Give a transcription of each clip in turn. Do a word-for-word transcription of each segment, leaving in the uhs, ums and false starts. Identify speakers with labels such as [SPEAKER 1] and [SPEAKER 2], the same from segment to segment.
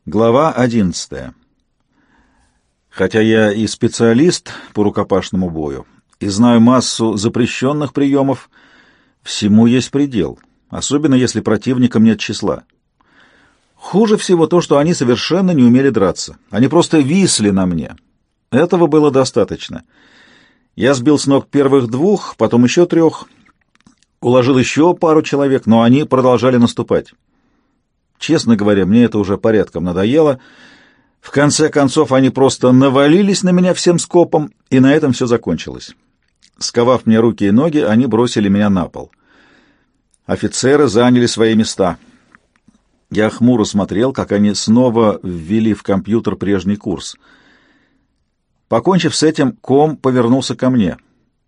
[SPEAKER 1] Глава одиннадцатая. Хотя я и специалист по рукопашному бою, и знаю массу запрещенных приемов, всему есть предел, особенно если противникам нет числа. Хуже всего то, что они совершенно не умели драться. Они просто висли на мне. Этого было достаточно. Я сбил с ног первых двух, потом еще трех, уложил еще пару человек, но они продолжали наступать. Честно говоря, мне это уже порядком надоело. В конце концов, они просто навалились на меня всем скопом, и на этом все закончилось. Сковав мне руки и ноги, они бросили меня на пол. Офицеры заняли свои места. Я хмуро смотрел, как они снова ввели в компьютер прежний курс. Покончив с этим, Ком повернулся ко мне.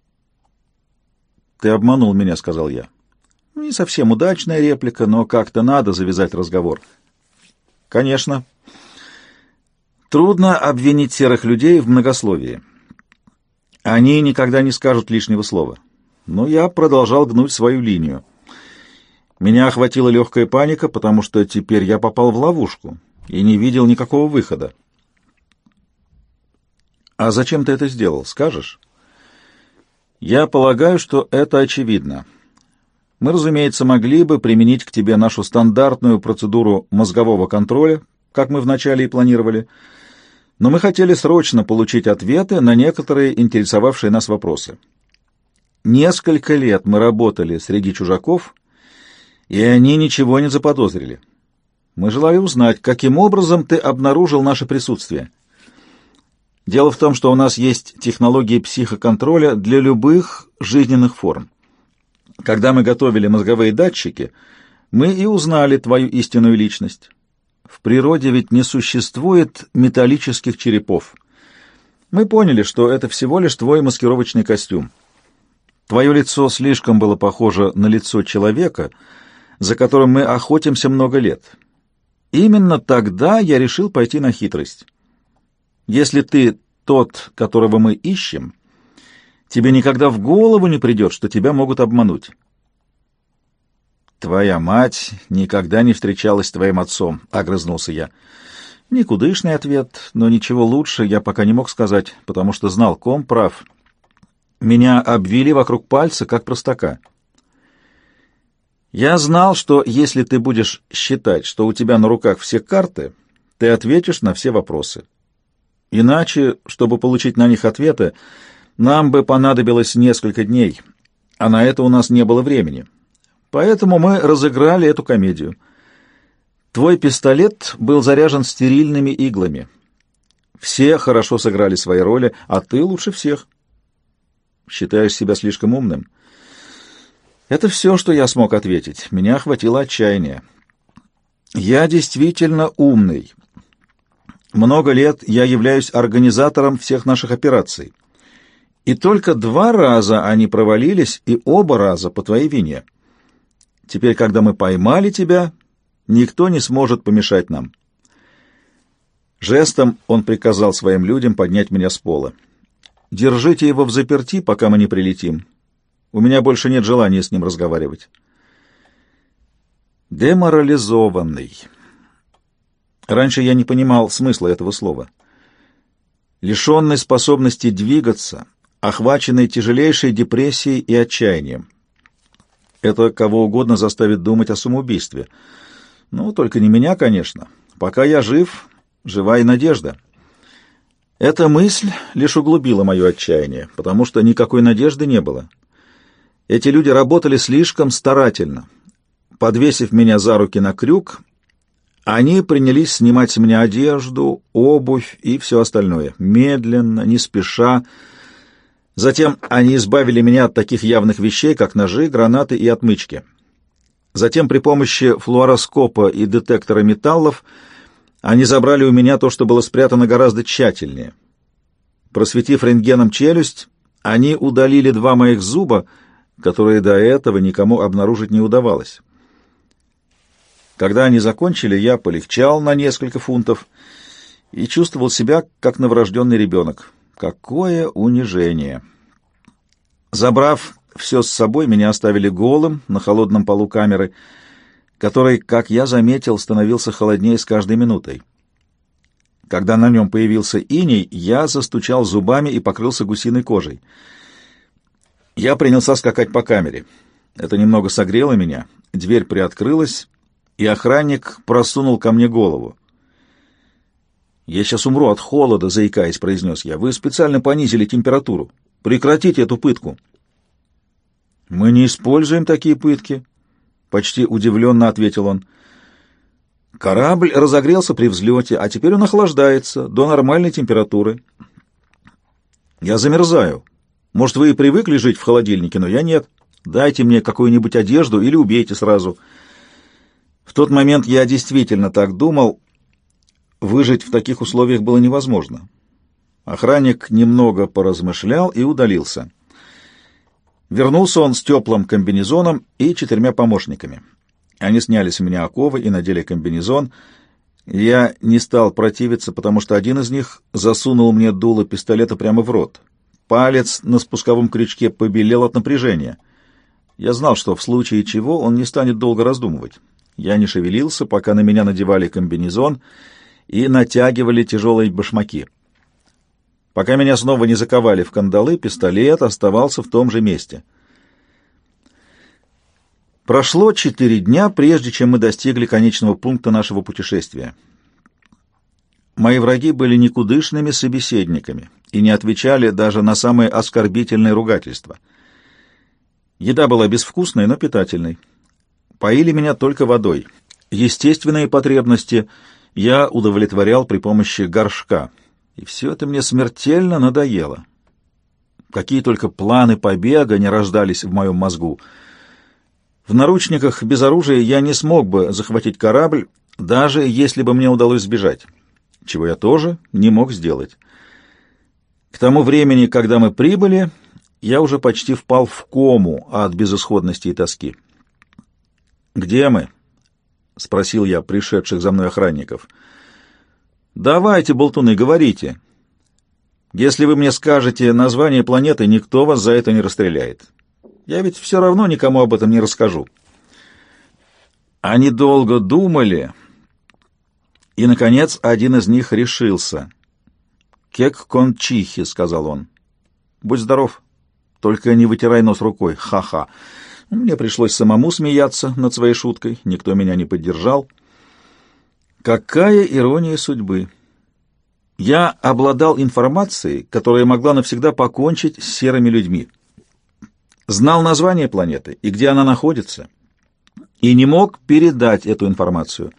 [SPEAKER 1] «Ты обманул меня», — сказал я. Не совсем удачная реплика, но как-то надо завязать разговор. Конечно. Трудно обвинить серых людей в многословии. Они никогда не скажут лишнего слова. Но я продолжал гнуть свою линию. Меня охватила легкая паника, потому что теперь я попал в ловушку и не видел никакого выхода. «А зачем ты это сделал, скажешь?» «Я полагаю, что это очевидно. Мы, разумеется, могли бы применить к тебе нашу стандартную процедуру мозгового контроля, как мы вначале и планировали, но мы хотели срочно получить ответы на некоторые интересовавшие нас вопросы. Несколько лет мы работали среди чужаков, и они ничего не заподозрили. Мы желали узнать, каким образом ты обнаружил наше присутствие. Дело в том, что у нас есть технологии психоконтроля для любых жизненных форм. Когда мы готовили мозговые датчики, мы и узнали твою истинную личность. В природе ведь не существует металлических черепов. Мы поняли, что это всего лишь твой маскировочный костюм. Твое лицо слишком было похоже на лицо человека, за которым мы охотимся много лет. Именно тогда я решил пойти на хитрость. Если ты тот, которого мы ищем, тебе никогда в голову не придет, что тебя могут обмануть. «Твоя мать никогда не встречалась с твоим отцом», — огрызнулся я. Никудышный ответ, но ничего лучше я пока не мог сказать, потому что знал, Ком прав. Меня обвили вокруг пальца, как простака. Я знал, что если ты будешь считать, что у тебя на руках все карты, ты ответишь на все вопросы. Иначе, чтобы получить на них ответы, нам бы понадобилось несколько дней, а на это у нас не было времени. Поэтому мы разыграли эту комедию. Твой пистолет был заряжен стерильными иглами. Все хорошо сыграли свои роли, а ты лучше всех. Считаешь себя слишком умным? Это все, что я смог ответить. Меня охватило отчаяние. Я действительно умный. Много лет я являюсь организатором всех наших операций. И только два раза они провалились, и оба раза по твоей вине. Теперь, когда мы поймали тебя, никто не сможет помешать нам. Жестом он приказал своим людям поднять меня с пола. Держите его взаперти, пока мы не прилетим. У меня больше нет желания с ним разговаривать. Деморализованный. Раньше я не понимал смысла этого слова. Лишенный способности двигаться, охваченный тяжелейшей депрессией и отчаянием. Это кого угодно заставит думать о самоубийстве. Ну, только не меня, конечно. Пока я жив, жива и надежда. Эта мысль лишь углубила мое отчаяние, потому что никакой надежды не было. Эти люди работали слишком старательно. Подвесив меня за руки на крюк, они принялись снимать с меня одежду, обувь и все остальное. Медленно, не спеша. Затем они избавили меня от таких явных вещей, как ножи, гранаты и отмычки. Затем при помощи флуороскопа и детектора металлов они забрали у меня то, что было спрятано гораздо тщательнее. Просветив рентгеном челюсть, они удалили два моих зуба, которые до этого никому обнаружить не удавалось. Когда они закончили, я полегчал на несколько фунтов и чувствовал себя, как новорожденный ребенок. Какое унижение! Забрав все с собой, меня оставили голым на холодном полу камеры, который, как я заметил, становился холоднее с каждой минутой. Когда на нем появился иней, я застучал зубами и покрылся гусиной кожей. Я принялся скакать по камере. Это немного согрело меня. Дверь приоткрылась, и охранник просунул ко мне голову. «Я сейчас умру от холода», — заикаясь, произнес я. «Вы специально понизили температуру. Прекратите эту пытку». «Мы не используем такие пытки», — почти удивленно ответил он. «Корабль разогрелся при взлете, а теперь он охлаждается до нормальной температуры. Я замерзаю. Может, вы и привыкли жить в холодильнике, но я нет. Дайте мне какую-нибудь одежду или убейте сразу». В тот момент я действительно так думал. Выжить в таких условиях было невозможно. Охранник немного поразмышлял и удалился. Вернулся он с теплым комбинезоном и четырьмя помощниками. Они сняли с меня оковы и надели комбинезон. Я не стал противиться, потому что один из них засунул мне дуло пистолета прямо в рот. Палец на спусковом крючке побелел от напряжения. Я знал, что в случае чего он не станет долго раздумывать. Я не шевелился, пока на меня надевали комбинезон и натягивали тяжелые башмаки. Пока меня снова не заковали в кандалы, пистолет оставался в том же месте. Прошло четыре дня, прежде чем мы достигли конечного пункта нашего путешествия. Мои враги были никудышными собеседниками и не отвечали даже на самые оскорбительные ругательства. Еда была безвкусной, но питательной. Поили меня только водой. Естественные потребности я удовлетворял при помощи горшка. И все это мне смертельно надоело. Какие только планы побега не рождались в моем мозгу. В наручниках без оружия я не смог бы захватить корабль, даже если бы мне удалось сбежать, чего я тоже не мог сделать. К тому времени, когда мы прибыли, я уже почти впал в кому от безысходности и тоски. «Где мы?» — спросил я пришедших за мной охранников. «Давайте, болтуны, говорите. Если вы мне скажете название планеты, никто вас за это не расстреляет. Я ведь все равно никому об этом не расскажу». Они долго думали, и, наконец, один из них решился. «Кек-кон-чихи», — сказал он. «Будь здоров, только не вытирай нос рукой, ха-ха». Мне пришлось самому смеяться над своей шуткой, никто меня не поддержал. Какая ирония судьбы! Я обладал информацией, которая могла навсегда покончить с серыми людьми. Знал название планеты и где она находится, и не мог передать эту информацию.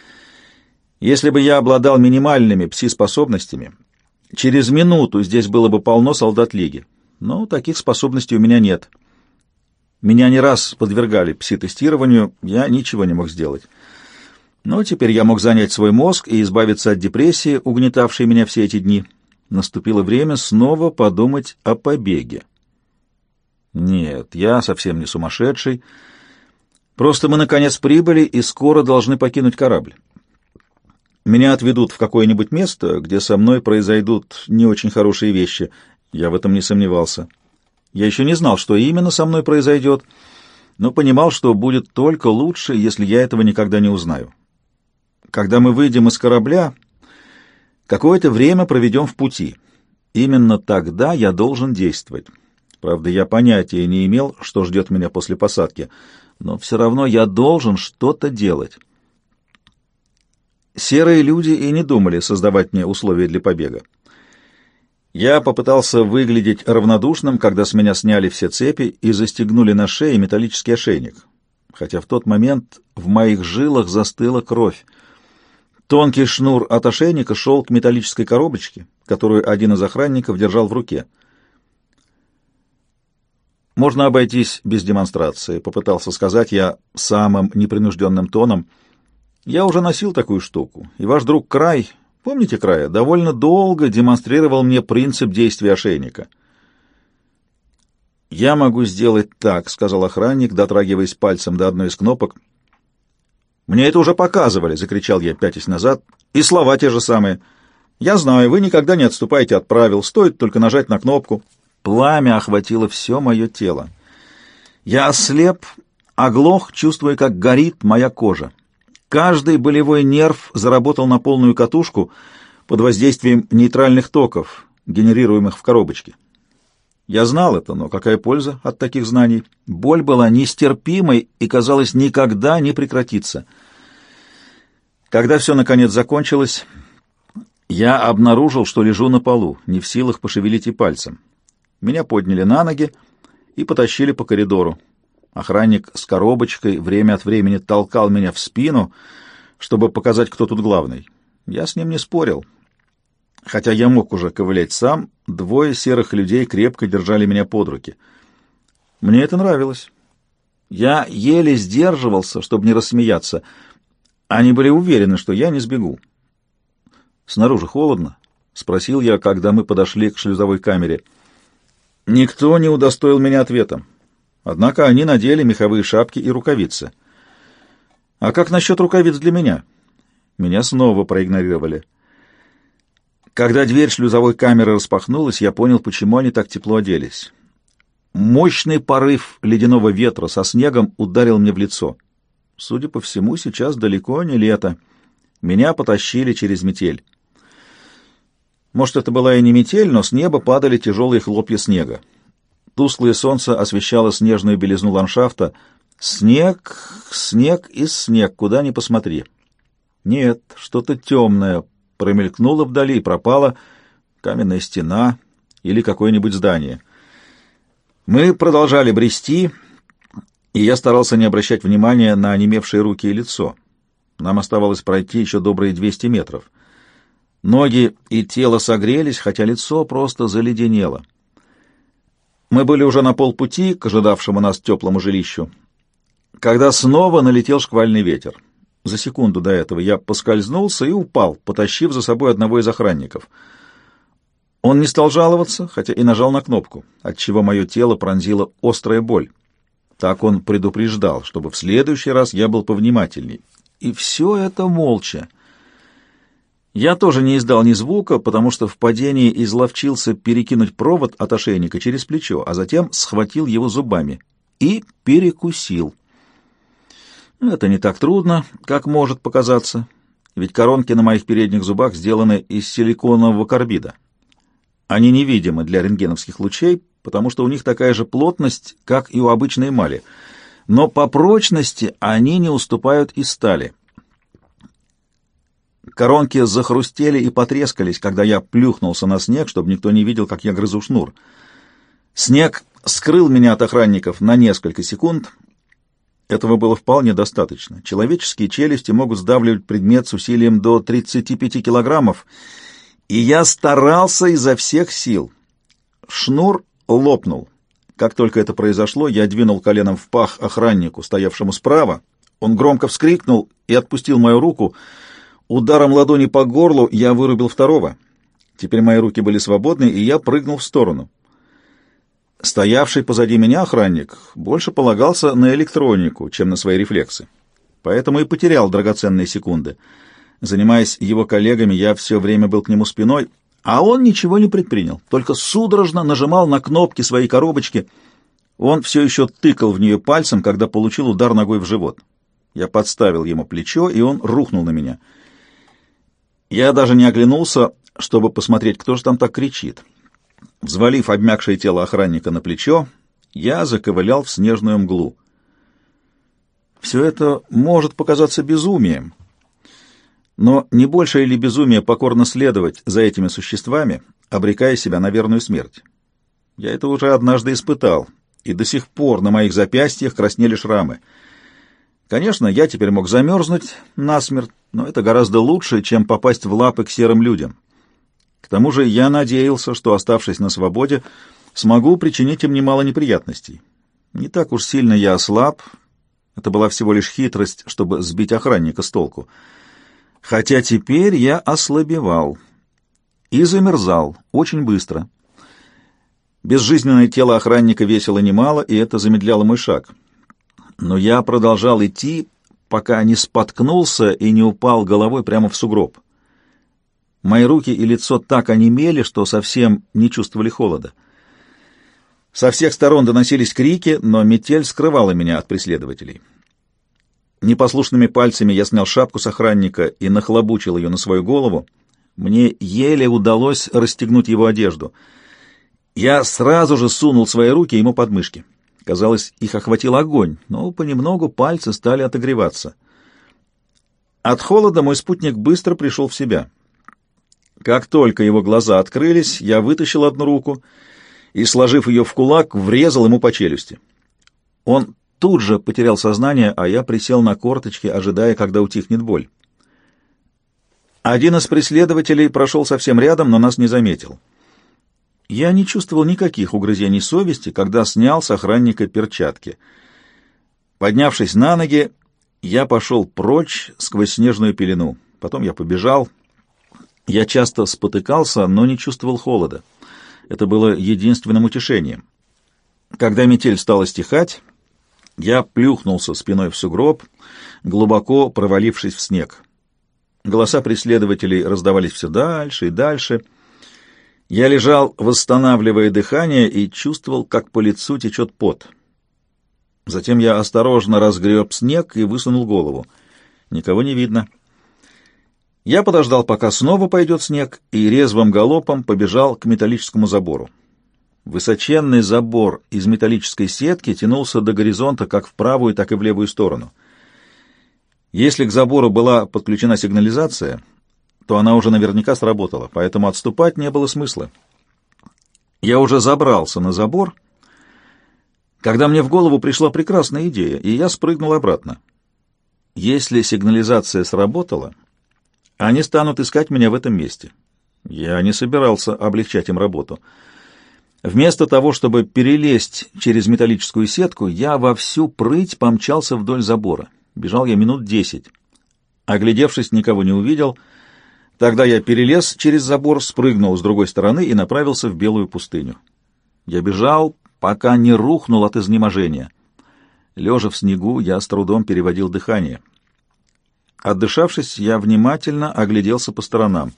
[SPEAKER 1] Если бы я обладал минимальными пси-способностями, через минуту здесь было бы полно солдат Лиги, но таких способностей у меня нет. Меня не раз подвергали пси-тестированию, я ничего не мог сделать. Но теперь я мог занять свой мозг и избавиться от депрессии, угнетавшей меня все эти дни. Наступило время снова подумать о побеге. Нет, я совсем не сумасшедший. Просто мы, наконец, прибыли и скоро должны покинуть корабль. Меня отведут в какое-нибудь место, где со мной произойдут не очень хорошие вещи. Я в этом не сомневался. Я еще не знал, что именно со мной произойдет, но понимал, что будет только лучше, если я этого никогда не узнаю. Когда мы выйдем из корабля, какое-то время проведем в пути. Именно тогда я должен действовать. Правда, я понятия не имел, что ждет меня после посадки, но все равно я должен что-то делать. Серые люди и не думали создавать мне условия для побега. Я попытался выглядеть равнодушным, когда с меня сняли все цепи и застегнули на шее металлический ошейник, хотя в тот момент в моих жилах застыла кровь. Тонкий шнур от ошейника шел к металлической коробочке, которую один из охранников держал в руке. «Можно обойтись без демонстрации», — попытался сказать я самым непринужденным тоном. «Я уже носил такую штуку, и ваш друг Край, помните Края, довольно долго демонстрировал мне принцип действия ошейника». «Я могу сделать так», — сказал охранник, дотрагиваясь пальцем до одной из кнопок. «Мне это уже показывали», — закричал я, пятясь назад, — «и слова те же самые. Я знаю, вы никогда не отступаете от правил, стоит только нажать на кнопку». Пламя охватило все мое тело. Я ослеп, оглох, чувствуя, как горит моя кожа. Каждый болевой нерв заработал на полную катушку. под воздействием нейтральных токов, генерируемых в коробочке. Я знал это, но какая польза от таких знаний? Боль была нестерпимой и, казалось, никогда не прекратится. Когда все наконец закончилось, я обнаружил, что лежу на полу, не в силах пошевелить и пальцем. Меня подняли на ноги и потащили по коридору. Охранник с коробочкой время от времени толкал меня в спину, чтобы показать, кто тут главный. Я с ним не спорил. Хотя я мог уже ковылять сам, двое серых людей крепко держали меня под руки. Мне это нравилось. Я еле сдерживался, чтобы не рассмеяться. Они были уверены, что я не сбегу. «Снаружи холодно?» — спросил я, когда мы подошли к шлюзовой камере. Никто не удостоил меня ответом. Однако они надели меховые шапки и рукавицы. «А как насчет рукавиц для меня?» Меня снова проигнорировали. Когда дверь шлюзовой камеры распахнулась, я понял, почему они так тепло оделись. Мощный порыв ледяного ветра со снегом ударил мне в лицо. Судя по всему, сейчас далеко не лето. Меня потащили через метель. Может, это была и не метель, но с неба падали тяжелые хлопья снега. Тусклое солнце освещало снежную белизну ландшафта. Снег, снег и снег, куда ни посмотри. Нет, что-то темное промелькнуло вдали и пропало. Каменная стена или какое-нибудь здание. Мы продолжали брести, и я старался не обращать внимания на онемевшие руки и лицо. Нам оставалось пройти еще добрые двести метров. Ноги и тело согрелись, хотя лицо просто заледенело. Мы были уже на полпути к ожидавшему нас теплому жилищу, когда снова налетел шквальный ветер. За секунду до этого я поскользнулся и упал, потащив за собой одного из охранников. Он не стал жаловаться, хотя и нажал на кнопку, отчего мое тело пронзила острая боль. Так он предупреждал, чтобы в следующий раз я был повнимательней. И все это молча. Я тоже не издал ни звука, потому что в падении изловчился перекинуть провод от ошейника через плечо, а затем схватил его зубами и перекусил. Это не так трудно, как может показаться, ведь коронки на моих передних зубах сделаны из силиконового карбида. Они невидимы для рентгеновских лучей, потому что у них такая же плотность, как и у обычной эмали, но по прочности они не уступают и стали. Коронки захрустели и потрескались, когда я плюхнулся на снег, чтобы никто не видел, как я грызу шнур. Снег скрыл меня от охранников на несколько секунд. Этого было вполне достаточно. Человеческие челюсти могут сдавливать предмет с усилием до тридцати пяти килограммов, и я старался изо всех сил. Шнур лопнул. Как только это произошло, я двинул коленом в пах охраннику, стоявшему справа. Он громко вскрикнул и отпустил мою руку. Ударом ладони по горлу я вырубил второго. Теперь мои руки были свободны, и я прыгнул в сторону. Стоявший позади меня охранник больше полагался на электронику, чем на свои рефлексы. Поэтому и потерял драгоценные секунды. Занимаясь его коллегами, я все время был к нему спиной, а он ничего не предпринял, только судорожно нажимал на кнопки своей коробочки. Он все еще тыкал в нее пальцем, когда получил удар ногой в живот. Я подставил ему плечо, и он рухнул на меня. Я даже не оглянулся, чтобы посмотреть, кто же там так кричит. Взвалив обмякшее тело охранника на плечо, я заковылял в снежную мглу. Все это может показаться безумием, но не большее ли безумие покорно следовать за этими существами, обрекая себя на верную смерть? Я это уже однажды испытал, и до сих пор на моих запястьях краснели шрамы. Конечно, я теперь мог замерзнуть насмерть, но это гораздо лучше, чем попасть в лапы к серым людям. К тому же я надеялся, что, оставшись на свободе, смогу причинить им немало неприятностей. Не так уж сильно я ослаб, это была всего лишь хитрость, чтобы сбить охранника с толку. Хотя теперь я ослабевал и замерзал очень быстро. Безжизненное тело охранника весило немало, и это замедляло мой шаг. Но я продолжал идти, пока не споткнулся и не упал головой прямо в сугроб. Мои руки и лицо так онемели, что совсем не чувствовали холода. Со всех сторон доносились крики, но метель скрывала меня от преследователей. Непослушными пальцами я снял шапку с охранника и нахлобучил ее на свою голову. Мне еле удалось расстегнуть его одежду. Я сразу же сунул свои руки ему под мышки. Казалось, их охватил огонь, но понемногу пальцы стали отогреваться. От холода мой спутник быстро пришел в себя. Как только его глаза открылись, я вытащил одну руку и, сложив ее в кулак, врезал ему по челюсти. Он тут же потерял сознание, а я присел на корточки, ожидая, когда утихнет боль. Один из преследователей прошел совсем рядом, но нас не заметил. Я не чувствовал никаких угрызений совести, когда снял с охранника перчатки. Поднявшись на ноги, я пошел прочь сквозь снежную пелену. Потом я побежал. Я часто спотыкался, но не чувствовал холода. Это было единственным утешением. Когда метель стала стихать, я плюхнулся спиной в сугроб, глубоко провалившись в снег. Голоса преследователей раздавались все дальше и дальше. Я лежал, восстанавливая дыхание, и чувствовал, как по лицу течет пот. Затем я осторожно разгреб снег и высунул голову. Никого не видно. Я подождал, пока снова пойдет снег, и резвым галопом побежал к металлическому забору. Высоченный забор из металлической сетки тянулся до горизонта как в правую, так и в левую сторону. Если к забору была подключена сигнализация, то она уже наверняка сработала, поэтому отступать не было смысла. Я уже забрался на забор, когда мне в голову пришла прекрасная идея, и я спрыгнул обратно. Если сигнализация сработала, они станут искать меня в этом месте. Я не собирался облегчать им работу. Вместо того, чтобы перелезть через металлическую сетку, я во всю прыть помчался вдоль забора. Бежал я минут десять. Оглядевшись, никого не увидел. Тогда я перелез через забор, спрыгнул с другой стороны и направился в белую пустыню. Я бежал, пока не рухнул от изнеможения. Лежа в снегу, я с трудом переводил дыхание. Отдышавшись, я внимательно огляделся по сторонам.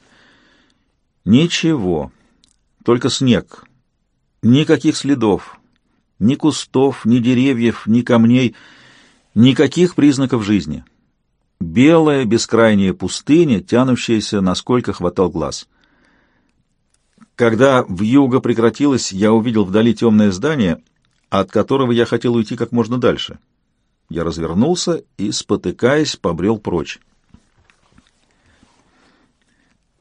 [SPEAKER 1] Ничего, только снег. Никаких следов, ни кустов, ни деревьев, ни камней, никаких признаков жизни. Белая бескрайняя пустыня, тянущаяся, насколько хватал глаз. Когда вьюга прекратилась, я увидел вдали темное здание, от которого я хотел уйти как можно дальше. Я развернулся и, спотыкаясь, побрел прочь.